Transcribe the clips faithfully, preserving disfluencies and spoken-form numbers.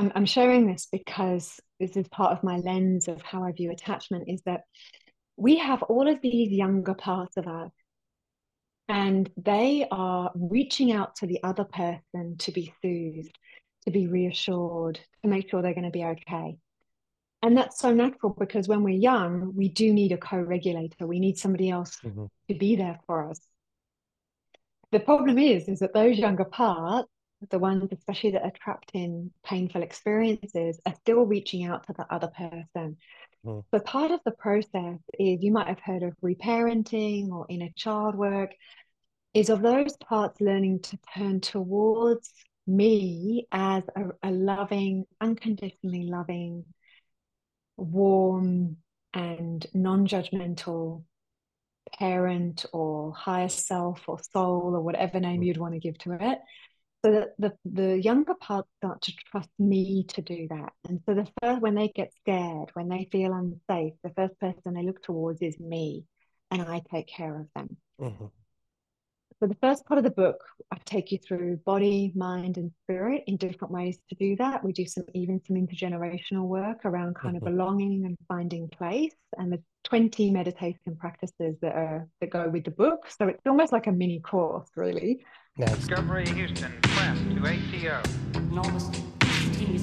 I'm, I'm sharing this because this is part of my lens of how I view attachment is that we have all of these younger parts of us, and they are reaching out to the other person to be soothed, to be reassured, to make sure they're going to be okay. And that's so natural because when we're young, we do need a co-regulator. We need somebody else Hmm. to be there for us. The problem is, is that those younger parts, the ones especially that are trapped in painful experiences, are still reaching out to the other person. Hmm. So part of the process is you might have heard of reparenting or inner child work, is of those parts learning to turn towards me as a, a loving, unconditionally loving, warm, and non-judgmental parent or higher self or soul or whatever name you'd want to give to it. So that the, the younger parts start to trust me to do that. And so the first, when they get scared, when they feel unsafe, the first person they look towards is me, and I take care of them. Hmm. So the first part of the book, I take you through body, mind, and spirit in different ways to do that. We do some even some intergenerational work around kind of Hmm. belonging and finding place. And there's twenty meditation practices that are that go with the book. So it's almost like a mini course, really. Nice. Discovery Houston, prep to A T O. Enormous continuous.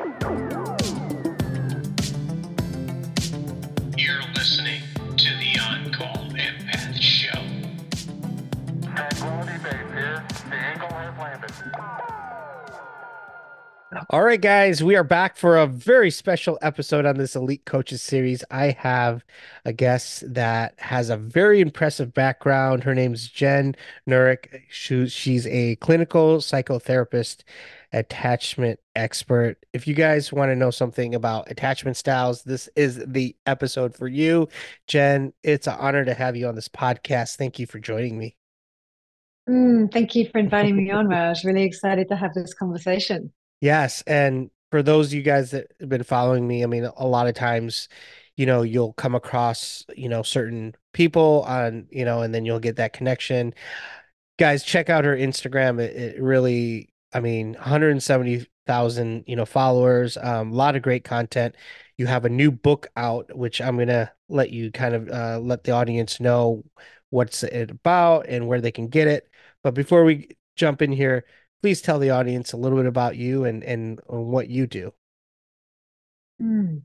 You're listening to the On-Call Empath Show. Tranquility Base here. The Eagle has landed. All right, guys, we are back for a very special episode on this Elite Coaches series. I have a guest that has a very impressive background. Her name's Jen Nurick. She- She's a clinical psychotherapist, attachment expert. If you guys want to know something about attachment styles, this is the episode for you. Jen, it's an honor to have you on this podcast. Thank you for joining me. Mm, thank you for inviting me on, Raj. Really excited to have this conversation. Yes, and for those of you guys that have been following me, I mean, a lot of times, you know, you'll come across, you know, certain people on, you know, and then you'll get that connection. Guys, check out her Instagram. It, it really, I mean, one hundred seventy thousand, you know, followers, um, a lot of great content. You have a new book out, which I'm gonna let you kind of uh, let the audience know what's it about and where they can get it. But before we jump in here, please tell the audience a little bit about you and and what you do. Mm.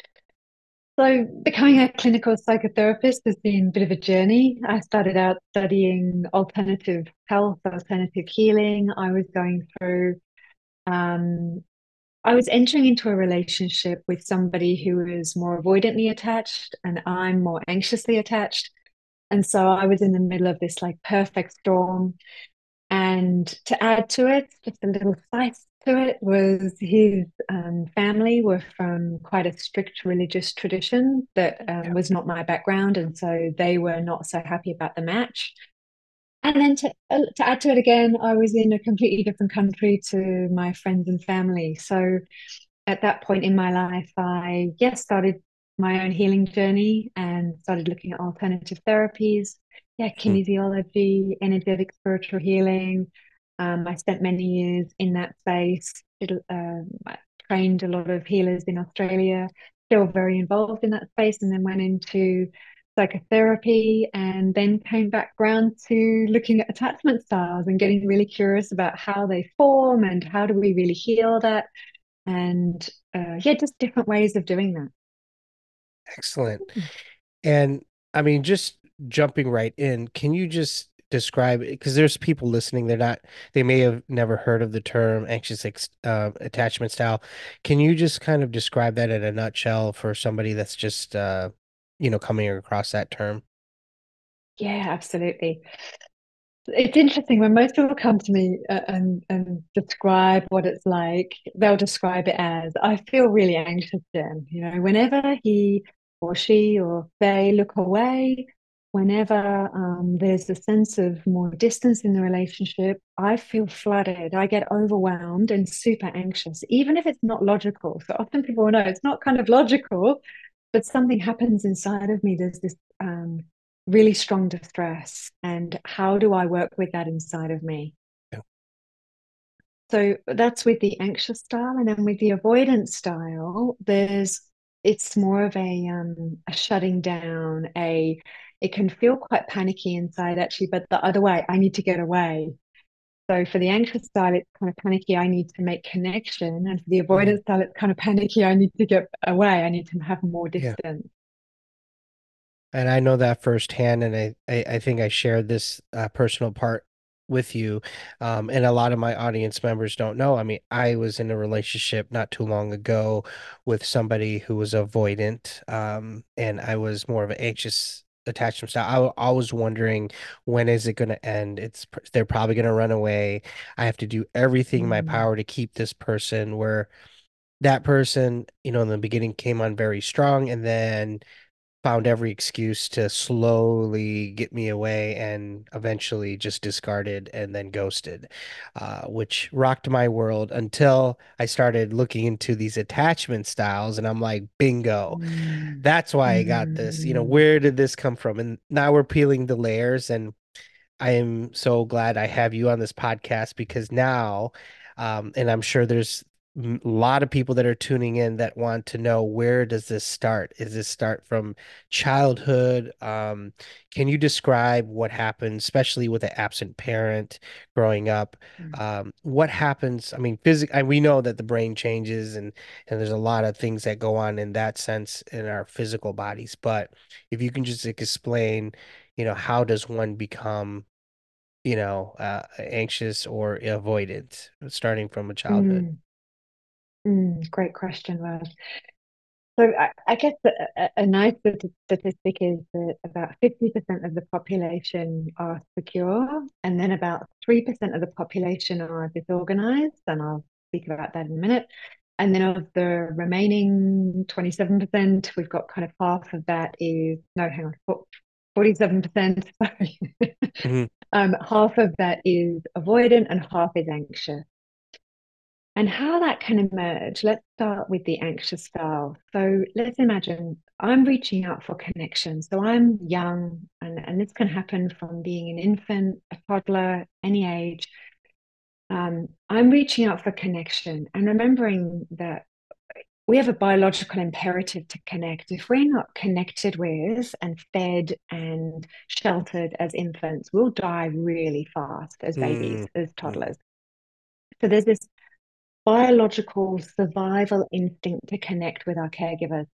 So, becoming a clinical psychotherapist has been a bit of a journey. I started out studying alternative health, alternative healing. I was going through, um, I was entering into a relationship with somebody who was more avoidantly attached, and I'm more anxiously attached. And so I was in the middle of this like perfect storm. And to add to it, just a little spice to it, was his um, family were from quite a strict religious tradition that um, Yeah. was not my background. And so they were not so happy about the match. And then to, uh, to add to it again, I was in a completely different country to my friends and family. So at that point in my life, I, yes, started my own healing journey and started looking at alternative therapies. Yeah, Mhm. kinesiology, energetic spiritual healing. Um, I spent many years in that space. It, um, I trained a lot of healers in Australia, still very involved in that space, and then went into psychotherapy and then came back round to looking at attachment styles and getting really curious about how they form and how do we really heal that and uh, yeah, just different ways of doing that. Excellent. And I mean, just jumping right in, can you just describe it? Because there's people listening, they're not, they may have never heard of the term anxious ex uh, attachment style. Can you just kind of describe that in a nutshell for somebody that's just, uh, you know, coming across that term? Yeah, absolutely. It's interesting when most people come to me uh, and and describe what it's like, they'll describe it as, I feel really anxious, Jen. You know, whenever he or she or they look away, whenever um, there's a sense of more distance in the relationship, I feel flooded. I get overwhelmed and super anxious, even if it's not logical. So often people will know it's not kind of logical, but something happens inside of me. There's this um, really strong distress. And how do I work with that inside of me? Yeah. So that's with the anxious style, and then with the avoidant style, there's it's more of a um a shutting down, a it can feel quite panicky inside actually, but the other way, I need to get away. So for the anxious style, it's kind of panicky, I need to make connection. And for the Mhm. avoidant style, it's kind of panicky, I need to get away, I need to have more Yeah. distance. And I know that firsthand, and I, I, I think I shared this uh, personal part with you. Um, and a lot of my audience members don't know. I mean, I was in a relationship not too long ago with somebody who was avoidant, um, and I was more of an anxious attachment style. I, I was wondering, when is it going to end? It's pr- they're probably going to run away. I have to do everything in my Mm, power to keep this person. Where that person, you know, in the beginning came on very strong, and then found every excuse to slowly get me away and eventually just discarded and then ghosted, uh, which rocked my world until I started looking into these attachment styles. And I'm like, bingo, mm, that's why I got this. You know, mm, where did this come from? And now we're peeling the layers. And I am so glad I have you on this podcast because now, um, and I'm sure there's m- a lot of people that are tuning in that want to know, where does this start? Is this start from childhood? Um, can you describe what happens, especially with an absent parent growing up? mm, Um, what happens? I mean, physically, we know that the brain changes, and and there's a lot of things that go on in that sense in our physical bodies. But if you can just explain, you know, how does one become, you know, uh, anxious or avoidant starting from a childhood? mm, mm. Great question, Raj. So I, I guess a, a a nice stati- statistic is that about fifty percent of the population are secure, and then about three percent of the population are disorganized, and I'll speak about that in a minute. And then of the remaining twenty-seven percent, we've got kind of half of that is, no, hang on, forty-seven percent, sorry. Hmm. Um, half of that is avoidant and half is anxious. And how that can emerge, let's start with the anxious style. So let's imagine I'm reaching out for connection. So I'm young, and, and this can happen from being an infant, a toddler, any age. Um, I'm reaching out for connection and remembering that we have a biological imperative to connect. If we're not connected with and fed and sheltered as infants, we'll die really fast as babies, Mm. as Mm. toddlers. So there's this biological survival instinct to connect with our caregivers.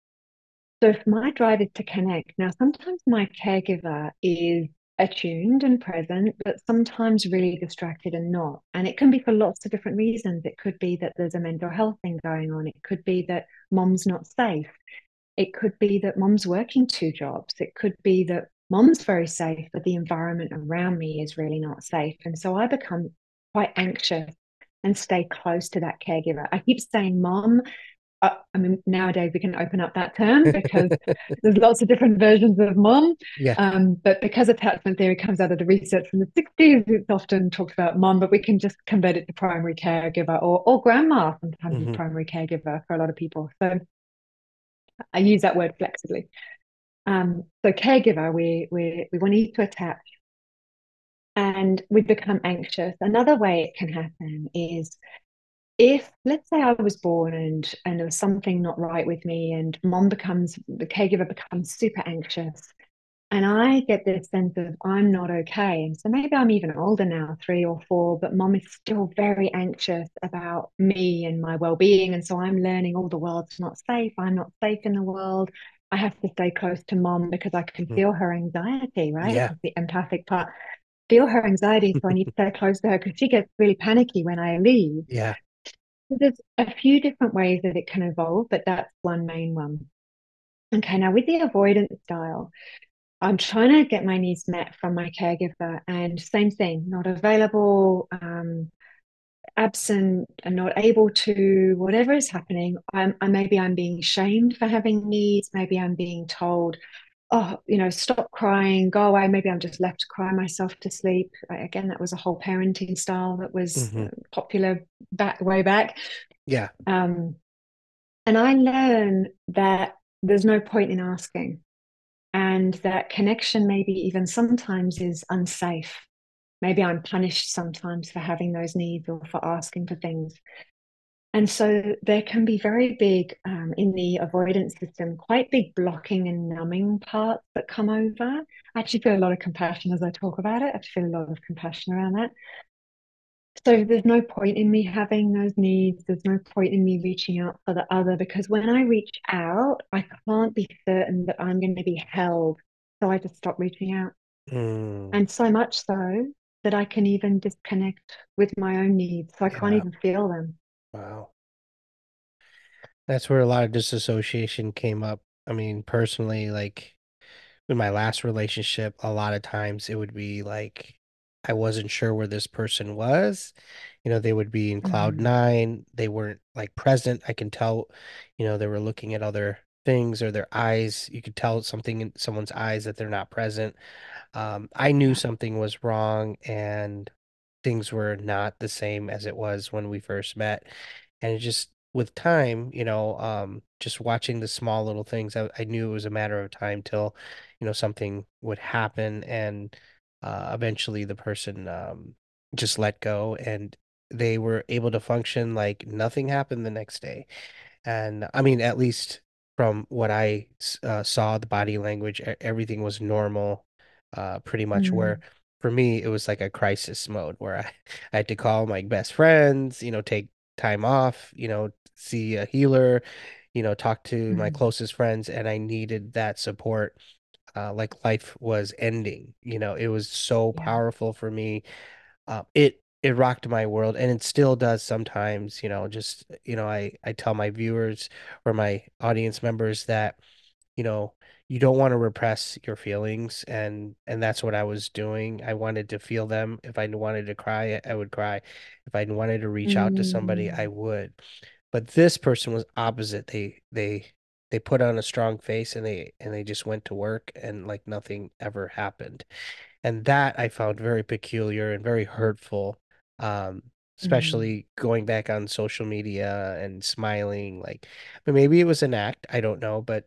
So if my drive is to connect, now sometimes my caregiver is attuned and present, but sometimes really distracted and not. And it can be for lots of different reasons. It could be that there's a mental health thing going on. It could be that mom's not safe. It could be that mom's working two jobs. It could be that mom's very safe, but the environment around me is really not safe. And so I become quite anxious and stay close to that caregiver. I keep saying mom. Uh, I mean, nowadays we can open up that term because there's lots of different versions of mom. Yeah. Um, but because attachment theory comes out of the research from the sixties, it's often talked about mom, but we can just convert it to primary caregiver, or, or grandma sometimes is Hmm. primary caregiver for a lot of people. So I use that word flexibly. Um, so caregiver, we we we want to attach, and we become anxious. Another way it can happen is if, let's say, I was born and and there was something not right with me, and mom becomes the caregiver becomes super anxious, and I get this sense of I'm not okay. And so maybe I'm even older now, three or four, but mom is still very anxious about me and my well-being. And so I'm learning, all the world's not safe. I'm not safe in the world. I have to stay close to mom because I can Hmm. feel her anxiety, right? Yeah. That's the empathic part. Feel her anxiety. So I need to stay close to her because she gets really panicky when I leave. Yeah. So there's a few different ways that it can evolve, but that's one main one. Okay, now with the avoidance style, I'm trying to get my needs met from my caregiver, and same thing, not available, um, absent, and not able to, whatever is happening. I'm, I maybe I'm being shamed for having needs. Maybe I'm being told, oh, you know, stop crying, go away. Maybe I'm just left to cry myself to sleep. Again, that was a whole parenting style that was Hmm. uh, popular back way back. Yeah. Um, and I learn that there's no point in asking, and that connection maybe even sometimes is unsafe. maybe I'm punished sometimes for having those needs or for asking for things. And so there can be very big um, in the avoidance system, quite big blocking and numbing parts that come over. I actually feel a lot of compassion as I talk about it. I feel a lot of compassion around that. So there's no point in me having those needs. There's no point in me reaching out for the other because when I reach out, I can't be certain that I'm going to be held. So I just stop reaching out. Mm, And so much so that I can even disconnect with my own needs. So I can't yeah. even feel them. Wow. That's where a lot of disassociation came up. I mean, personally, like in my last relationship, a lot of times it would be like I wasn't sure where this person was. You know, they would be in cloud Mm, nine. They weren't like present. I can tell, you know, they were looking at other things or their eyes. You could tell something in someone's eyes that they're not present. Um, I knew yeah. something was wrong and things were not the same as it was when we first met. And it just with time, you know, um, just watching the small little things, I, I knew it was a matter of time till, you know, something would happen and uh, eventually the person um, just let go and they were able to function like nothing happened the next day. And I mean, at least from what I s- uh, saw, the body language, e- everything was normal, uh, pretty much. Where Mm, for me, it was like a crisis mode where I, I had to call my best friends, you know, take time off, you know, see a healer, you know, talk to my mm, closest friends, and I needed that support. Uh, like life was ending, you know, it was so yeah. powerful for me uh, it it rocked my world and it still does sometimes, you know, just you know, I I tell my viewers or my audience members that, you know, you don't want to repress your feelings and and that's what I was doing. I wanted to feel them. If I wanted to cry, I would cry. If I wanted to reach out to somebody, I Mm, would. But this person was opposite. They they they put on a strong face and they and they just went to work and like nothing ever happened. And that I found very peculiar and very hurtful. Um, mm, especially going back on social media and smiling like but maybe it was an act, I don't know, but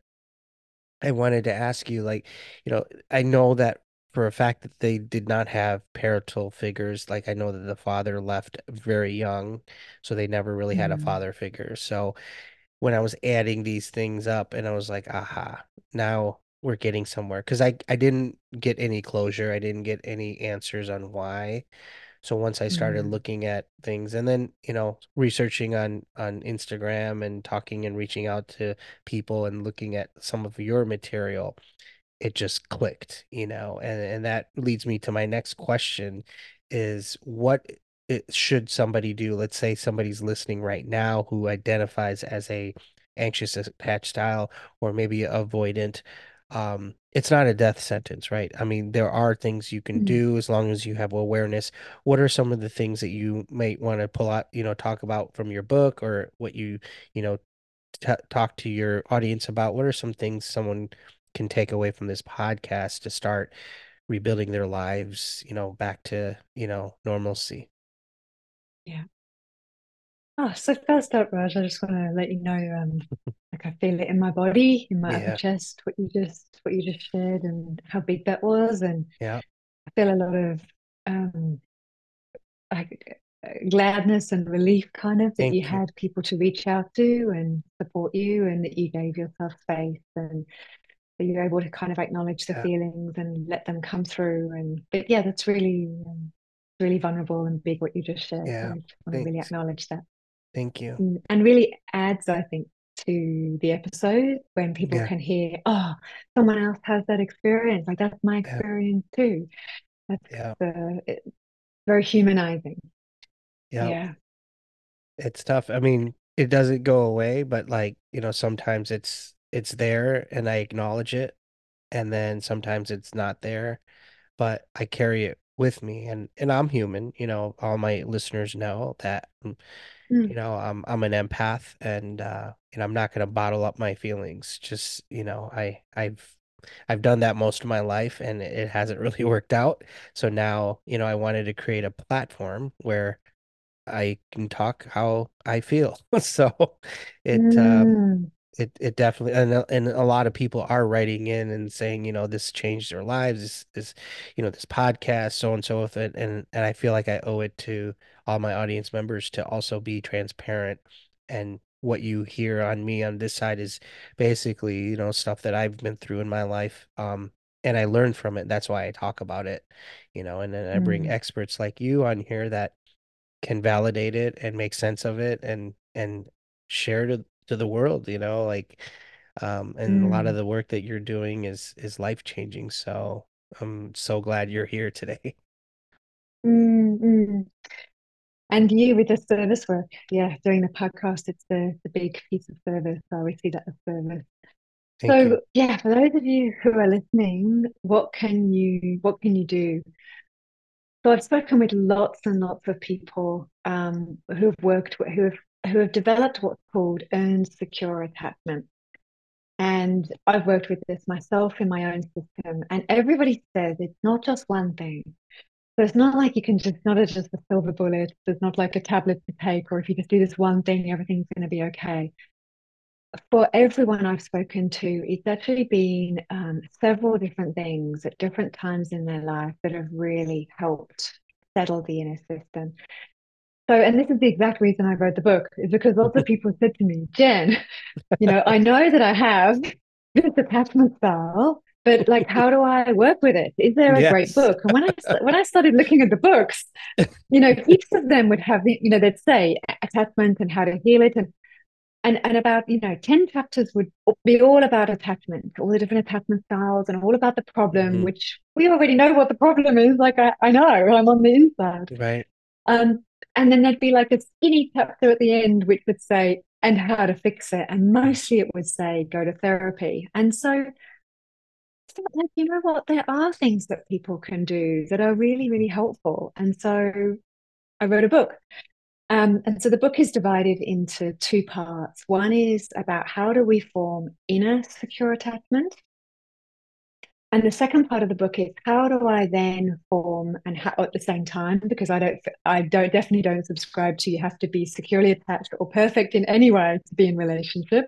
I wanted to ask you like, you know, I know that for a fact that they did not have parental figures. Like I know that the father left very young, so they never really had a mm, father figure. So when I was adding these things up and I was like, aha, now we're getting somewhere. Because I, I didn't get any closure. I didn't get any answers on why. So once I started mm, looking at things and then, you know, researching on on Instagram and talking and reaching out to people and looking at some of your material, it just clicked, you know, and and that leads me to my next question is what it, should somebody do? Let's say somebody's listening right now who identifies as a anxious attached style or maybe avoidant. Um, it's not a death sentence, right? I mean, there are things you can mm. do as long as you have awareness. What are some of the things that you might want to pull out, you know, talk about from your book or what you, you know, t talk to your audience about? What are some things someone can take away from this podcast to start rebuilding their lives, you know, back to, you know, normalcy? Yeah. Oh, so first up, Raj, I just want to let you know, um, like I feel it in my body, in my upper Yeah, chest, what you just what you just shared and how big that was. And yeah. I feel a lot of um like uh, gladness and relief kind of that you Thank you. had people to reach out to and support you and that you gave yourself space and that you're able to kind of acknowledge the Yeah, feelings and let them come through. And but yeah, that's really um, really vulnerable and big what you just shared. So yeah. I just want to really Thanks. acknowledge that. Thank you. Mm, and really adds, I think, to the episode when people Yeah, can hear, oh, someone else has that experience. Like that's my yeah, experience too. That's yeah, uh, it, very humanizing. yeah. Yeah. It's tough. I mean, it doesn't go away, but like, you know, sometimes it's it's there and I acknowledge it, and then sometimes it's not there, but I carry it with me and and I'm human, you know, all my listeners know that. mm, Mm, You know, I'm I'm an empath and uh and I'm not gonna bottle up my feelings. Just, you know, I I've I've done that most of my life and it hasn't really worked out. So now, you know, I wanted to create a platform where I can talk how I feel. So it um mm. It it definitely, and a- and a lot of people are writing in and saying, you know, this changed their lives, this this you know, this podcast, so and so with it, and and I feel like I owe it to all my audience members to also be transparent. And what you hear on me on this side is basically, you know, stuff that I've been through in my life. Um, and I learned from it. That's why I talk about it, you know, and then I bring Mm, experts like you on here that can validate it and make sense of it and and share to to the world, you know, like um and a lot of mm, the work that you're doing is is life changing. So I'm so glad you're here today. mm, mm. And you with the service work, yeah, doing the podcast, it's the the big piece of service. I always see that as service. Thank you. So yeah, for those of you who are listening, what can you what can you do? So I've spoken with lots and lots of people um, who have worked with, who have who have developed what's called earned secure attachment. And I've worked with this myself in my own system. And everybody says it's not just one thing. So it's not like you can just, not just a silver bullet. There's not like a tablet to take, or if you just do this one thing, everything's going to be okay. For everyone I've spoken to, it's actually been um, several different things at different times in their life that have really helped settle the inner system. So, and this is the exact reason I wrote the book, is because lots of people said to me, Jen, you know, I know that I have this attachment style, but like, how do I work with it? Is there a great Yes. book? And when I when I started looking at the books, you know, each of them would have, you know, they'd say attachment and how to heal it, and and and about, you know, ten chapters would be all about attachment, all the different attachment styles, and all about the problem, Hmm. which we already know what the problem is. Like I, I know, I'm on the inside. Right. Um, and then there'd be like a skinny chapter at the end which would say, and how to fix it. And mostly it would say, go to therapy. And so, like, you know what? There are things that people can do that are really, really helpful. And so I wrote a book. Um, and so the book is divided into two parts. One is about how do we form inner secure attachment. And the second part of the book is how do I then form and how, at the same time, because I don't, I don't definitely don't subscribe to you have to be securely attached or perfect in any way to be in relationship.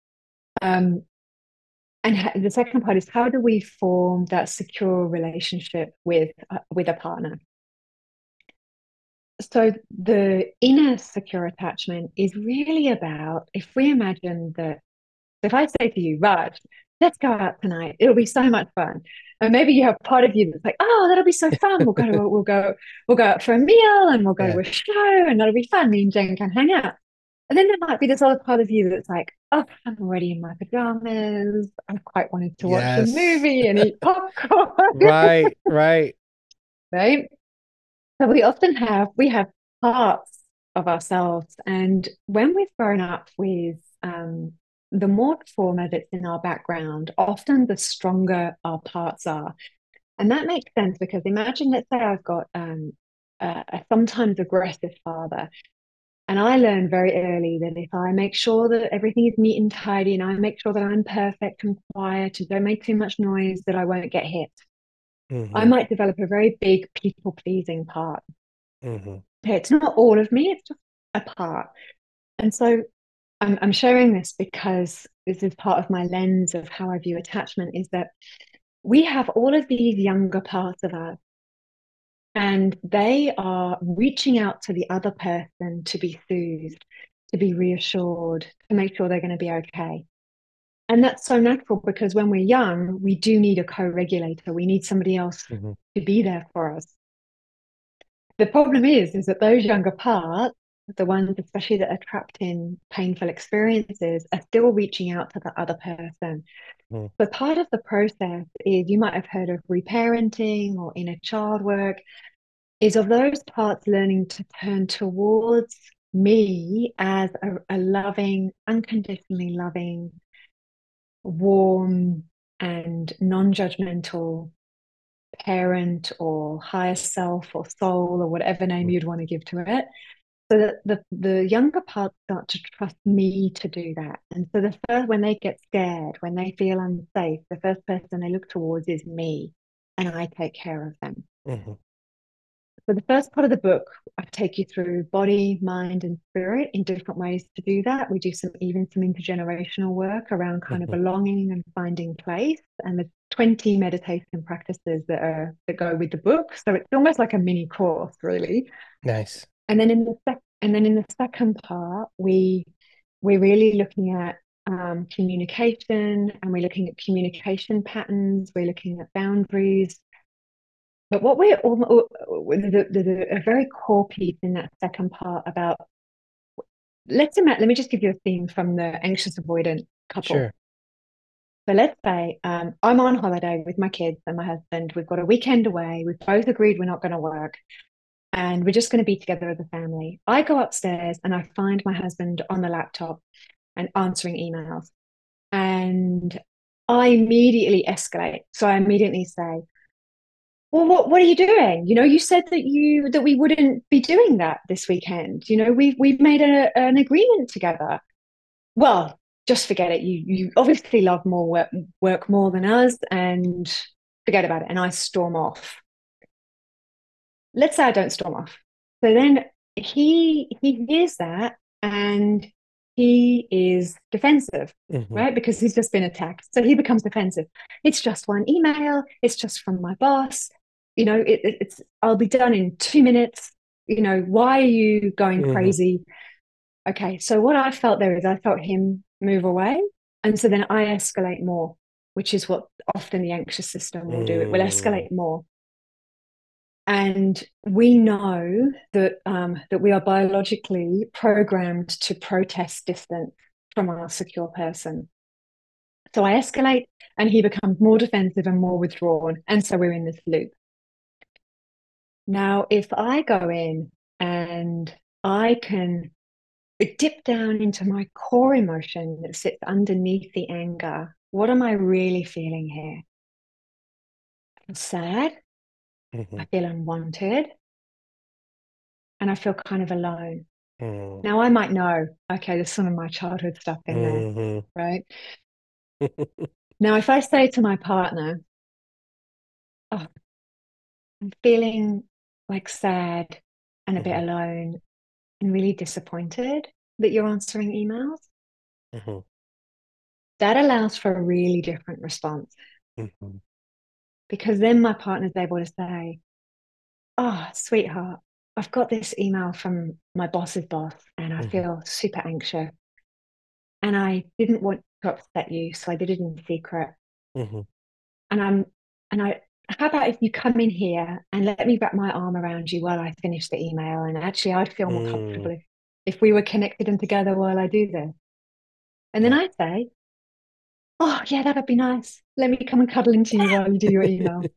Um, and ha- the second part is how do we form that secure relationship with uh, with a partner. So the inner secure attachment is really about if we imagine that if I say to you, Raj, let's go out tonight, it'll be so much fun. And maybe you have part of you that's like, oh, that'll be so fun. We'll go to we'll go we'll go out for a meal and we'll go Yeah. to a show and that'll be fun. Me and Jen can hang out. And then there might be this other part of you that's like, oh, I'm already in my pajamas. I quite wanted to watch a Yes. movie and eat popcorn. Right. Right. Right. So we often have we have parts of ourselves, and when we've grown up with um, the more trauma that's in our background, often the stronger our parts are, and that makes sense because imagine, let's say I've got um, a, a sometimes aggressive father, and I learned very early that if I make sure that everything is neat and tidy, and I make sure that I'm perfect and quiet and don't make too much noise, that I won't get hit. I Hmm. might develop a very big people pleasing part. Hmm. It's not all of me, it's just a part. And so I'm, I'm sharing this because this is part of my lens of how I view attachment is that we have all of these younger parts of us, and they are reaching out to the other person to be soothed, to be reassured, to make sure they're going to be okay. And that's so natural because when we're young, we do need a co-regulator. We need somebody else Hmm. to be there for us. The problem is, is that those younger parts, the ones especially that are trapped in painful experiences, are still reaching out to the other person. Hmm. So part of the process is you might have heard of reparenting or inner child work, is of those parts learning to turn towards me as a, a loving, unconditionally loving, warm, and non-judgmental parent or higher self or soul or whatever name you'd want to give to it, so that the the younger parts start to trust me to do that. And so the first, when they get scared, when they feel unsafe, the first person they look towards is me, and I take care of them. Hmm. So the first part of the book, I take you through body, mind, and spirit in different ways to do that. We do some even some intergenerational work around kind of Mhm. belonging and finding place, and the twenty meditation practices that are that go with the book. So it's almost like a mini course, really. Nice. And then in the sec- and then in the second part, we we're really looking at um, communication, and we're looking at communication patterns. We're looking at boundaries. But what we're all, there's a, a very core piece in that second part about, let's imagine, let me just give you a theme from the anxious avoidant couple. Sure. So let's say um, I'm on holiday with my kids and my husband. We've got a weekend away. We've both agreed we're not going to work and we're just going to be together as a family. I go upstairs and I find my husband on the laptop and answering emails. And I immediately escalate. So I immediately say, well, what what are you doing? You know, you said that you that we wouldn't be doing that this weekend. You know, we've we've made a, an agreement together. Well, just forget it. You you obviously love more work work more than us, and forget about it. And I storm off. Let's say I don't storm off. So then he he hears that and he is defensive, Mhm. right? Because he's just been attacked. So he becomes defensive. It's just one email. It's just from my boss. You know, it, it, it's I'll be done in two minutes. You know, why are you going Mhm. crazy? Okay, so what I felt there is I felt him move away. And so then I escalate more, which is what often the anxious system will do. It will Mm. escalate more. And we know that um, that we are biologically programmed to protest distance from our secure person. So I escalate and he becomes more defensive and more withdrawn. And so we're in this loop. Now, if I go in and I can dip down into my core emotion that sits underneath the anger, what am I really feeling here? I'm sad. Mhm. I feel unwanted. And I feel kind of alone. Mm. Now I might know, okay, there's some of my childhood stuff in there, Mhm. right? Now, if I say to my partner, oh, I'm feeling like sad and a bit Mhm. alone and really disappointed that you're answering emails, Mhm. that allows for a really different response Mhm. because then my partner's able to say, oh, sweetheart, I've got this email from my boss's boss and I Mhm. feel super anxious and I didn't want to upset you, so I did it in secret. Mhm. And I'm and I how about if you come in here and let me wrap my arm around you while I finish the email? And actually I'd feel more Mm. comfortable if, if we were connected and together while I do this. And then Yeah. I say, oh yeah, that'd be nice. Let me come and cuddle into you while you do your email.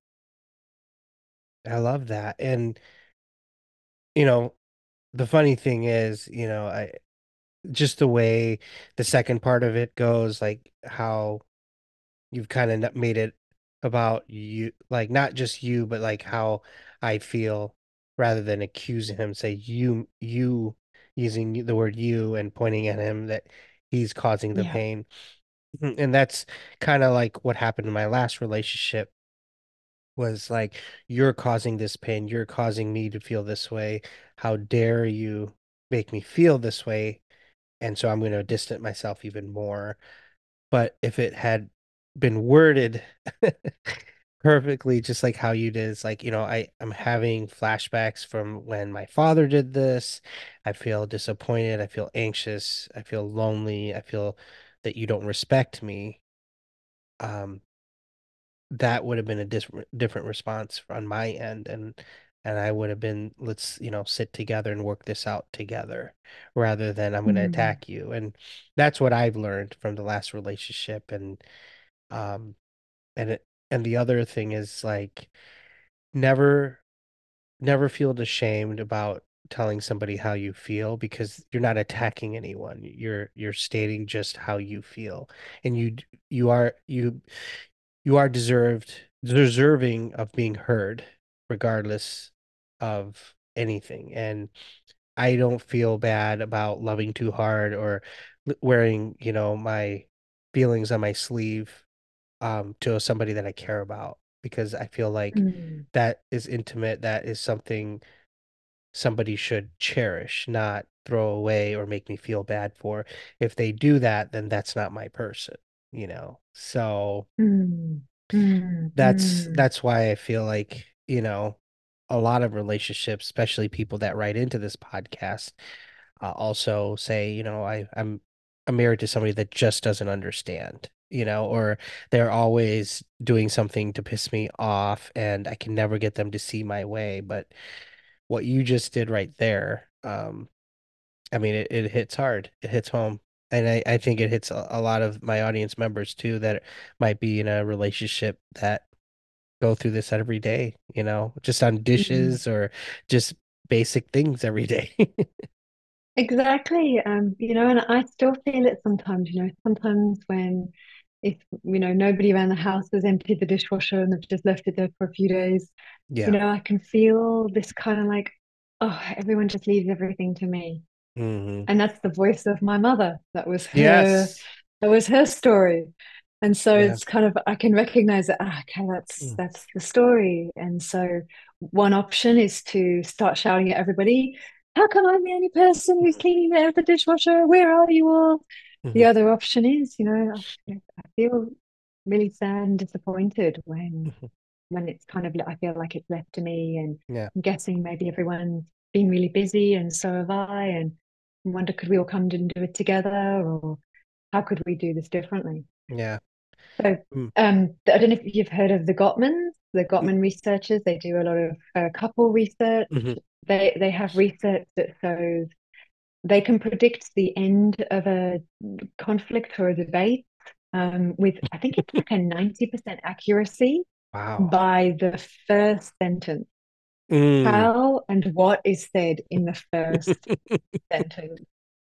I love that. And you know, the funny thing is, you know, I just the way the second part of it goes, like how you've kind of made it about you, like not just you, but like how I feel rather than accusing him, say you, you using the word you and pointing at him that he's causing the Yeah. pain. And that's kind of like what happened in my last relationship was like, you're causing this pain. You're causing me to feel this way. How dare you make me feel this way? And so I'm going to distance myself even more. But if it had been worded perfectly, just like how you did, it's like, you know, I, I'm having flashbacks from when my father did this. I feel disappointed. I feel anxious. I feel lonely. I feel that you don't respect me. Um, that would have been a dis different response on my end. And and I would have been, let's, you know, sit together and work this out together rather than I'm going to Mm. attack you. And that's what I've learned from the last relationship. And um and it and the other thing is like never never feel ashamed about telling somebody how you feel because you're not attacking anyone. You're you're stating just how you feel. And you d- you are you you are deserved deserving of being heard regardless of anything. And I don't feel bad about loving too hard or l- wearing, you know, my feelings on my sleeve um to somebody that I care about because I feel like Mm. that is intimate. That is something somebody should cherish, not throw away or make me feel bad for. If they do that, then that's not my person, you know. So Mm, mm, that's mm, that's why I feel like, you know, a lot of relationships, especially people that write into this podcast, uh, also say, you know, I I'm I'm married to somebody that just doesn't understand, you know, or they're always doing something to piss me off and I can never get them to see my way. But what you just did right there, um, I mean, it, it hits hard. It hits home. And I, I think it hits a, a lot of my audience members too that might be in a relationship that go through this every day, you know, just on mm. dishes or just basic things every day. Exactly. Um, you know, and I still feel it sometimes, you know, sometimes when if, you know, nobody around the house has emptied the dishwasher and they've just left it there for a few days, you Yeah. know, I can feel this kind of like, oh, everyone just leaves everything to me. Hmm. And that's the voice of my mother. That was her, Yes. that was her story. And so Yeah. it's kind of I can recognize that, ah, okay, that's Mm. that's the story. And so one option is to start shouting at everybody, how come I'm the only person who's cleaning the, the dishwasher? Where are you all? The Mhm. other option is, you know, I, I feel really sad and disappointed when Mhm. when it's kind of I feel like it's left to me, and Yeah. I'm guessing maybe everyone's been really busy and so have I, and I wonder could we all come and do it together, or how could we do this differently? Yeah. So Mm. um, I don't know if you've heard of the Gottmans, the Mm. Gottman researchers. They do a lot of uh, couple research. Mhm. They they have research that shows they can predict the end of a conflict or a debate um, with I think it's like a ninety percent accuracy Wow. by the first sentence. Mm. How and what is said in the first sentence.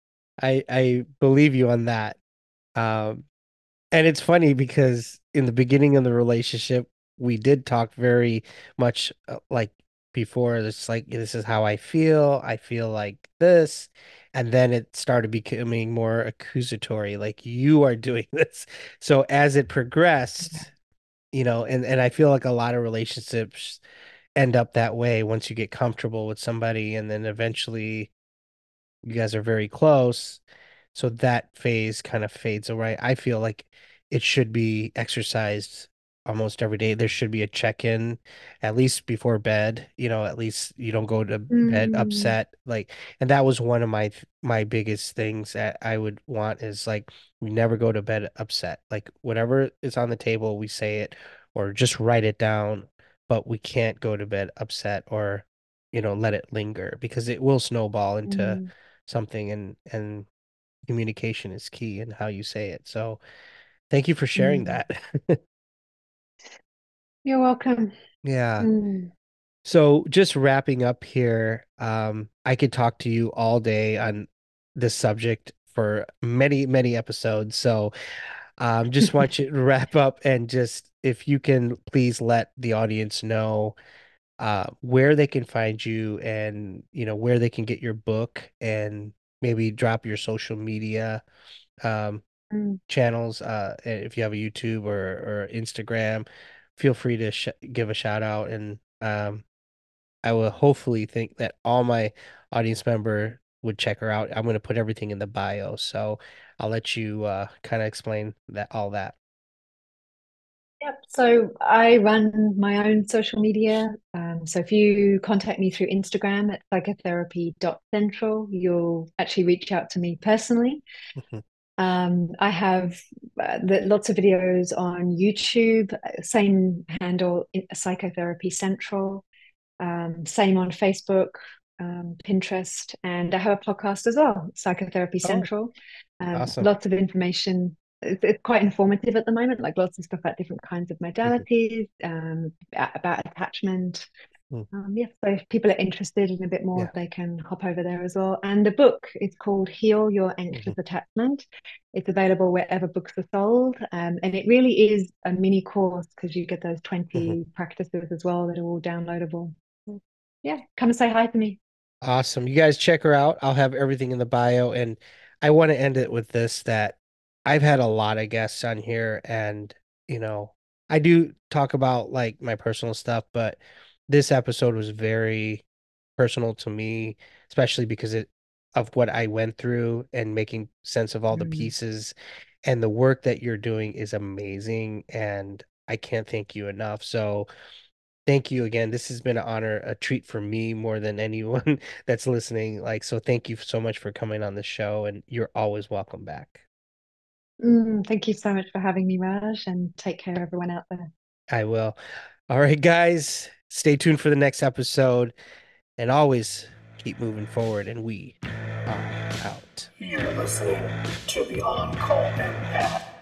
I I believe you on that. Um, and it's funny because in the beginning of the relationship, we did talk very much uh, like before. It's like this is how I feel. I feel like this, and then it started becoming more accusatory, like you are doing this. So as it progressed, you know, and and I feel like a lot of relationships end up that way once you get comfortable with somebody, and then eventually you guys are very close. So that phase kind of fades away. I feel like it should be exercised almost every day. There should be a check-in at least before bed, you know, at least you don't go to bed Mm, upset. Like, and that was one of my my biggest things that I would want is like we never go to bed upset. Like whatever is on the table, we say it or just write it down, but we can't go to bed upset or, you know, let it linger because it will snowball into mm, something and and communication is key in how you say it. So thank you for sharing mm. that. You're welcome. Yeah. Mm. So just wrapping up here, um, I could talk to you all day on this subject for many, many episodes. So um, just want you to wrap up and just if you can please let the audience know uh, where they can find you and you know where they can get your book and maybe drop your social media um, Mm. channels. Uh, if you have a YouTube or or Instagram, feel free to sh give a shout out, and um, I will hopefully think that all my audience member would check her out. I'm going to put everything in the bio, so I'll let you uh, kind of explain that all that. Yep. So I run my own social media. Um, so if you contact me through Instagram at psychotherapy dot central, you'll actually reach out to me personally. Mhm. Um, I have uh, the, lots of videos on YouTube, uh, same handle, Psychotherapy Central, um, same on Facebook, um, Pinterest, and I have a podcast as well, Psychotherapy Oh, Central. Um, awesome. lots of information. It's, it's quite informative at the moment, like lots of stuff about different kinds of Mhm. modalities, um, about attachment. Mm. Um, yeah, so if people are interested in a bit more, Yeah. they can hop over there as well. And the book is called Heal Your Mhm. Anxious Attachment. It's available wherever books are sold. Um, and it really is a mini course because you get those Mhm. twenty practices as well that are all downloadable. Yeah, come and say hi to me. Awesome. You guys check her out. I'll have everything in the bio. And I want to end it with this that I've had a lot of guests on here and, you know, I do talk about like my personal stuff, but this episode was very personal to me, especially because it of what I went through and making sense of all the Mm. pieces. And the work that you're doing is amazing, and I can't thank you enough. So thank you again. This has been an honor, a treat for me more than anyone that's listening. Like, so thank you so much for coming on the show, and you're always welcome back. Mm, thank you so much for having me, Raj, and take care, everyone out there. I will. All right, guys, stay tuned for the next episode, and always keep moving forward. And we are out. You're listening to the On Call Empath.